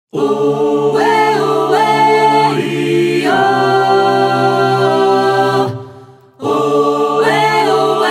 Oh, oh, yeah. Oh, oh,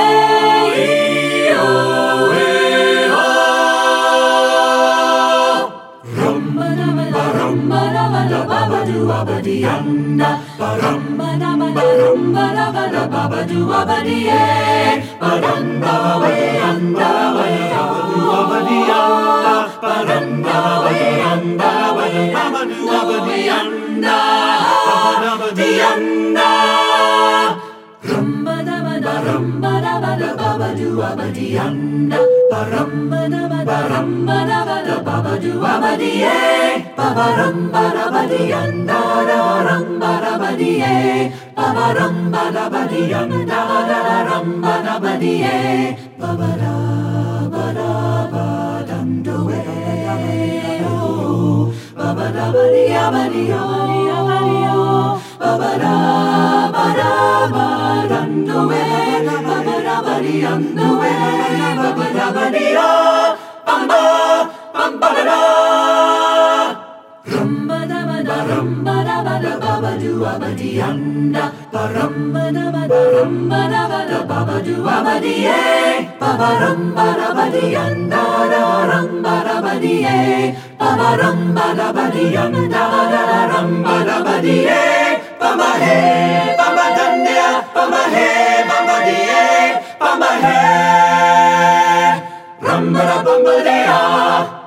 rumba rumba rumba rumba baba do abadi anda, rumba rumba rumba rumba baba do abadi eh, baranda we anda we do abadi anda, baranda we anda we baba do abadi anda, baba abadi anda. Rumba rumba rumba rumba baba do abadi anda, rumba rumba rumba rumba baba do abadi eh, baba rumba abadi anda, rumba abadi eh, baba rumba abadi anda, rumba abadi eh, baba da bada badando eh, oh, baba da badi abadi abadi oh, baba da bada badando eh, baba da badi ando eh, baba da badi oh, bamba bamba da. Rumba da ba da rumba da ba da baba do abadi anda, rumba da ba da rumba da ba da baba do abadi eh, baba rumba da badi anda, rumba da badi eh, baba rumba da badi anda, rumba da badi eh, baba hey, baba dandia, baba hey, baba die, baba hey, rumba da bamba dia.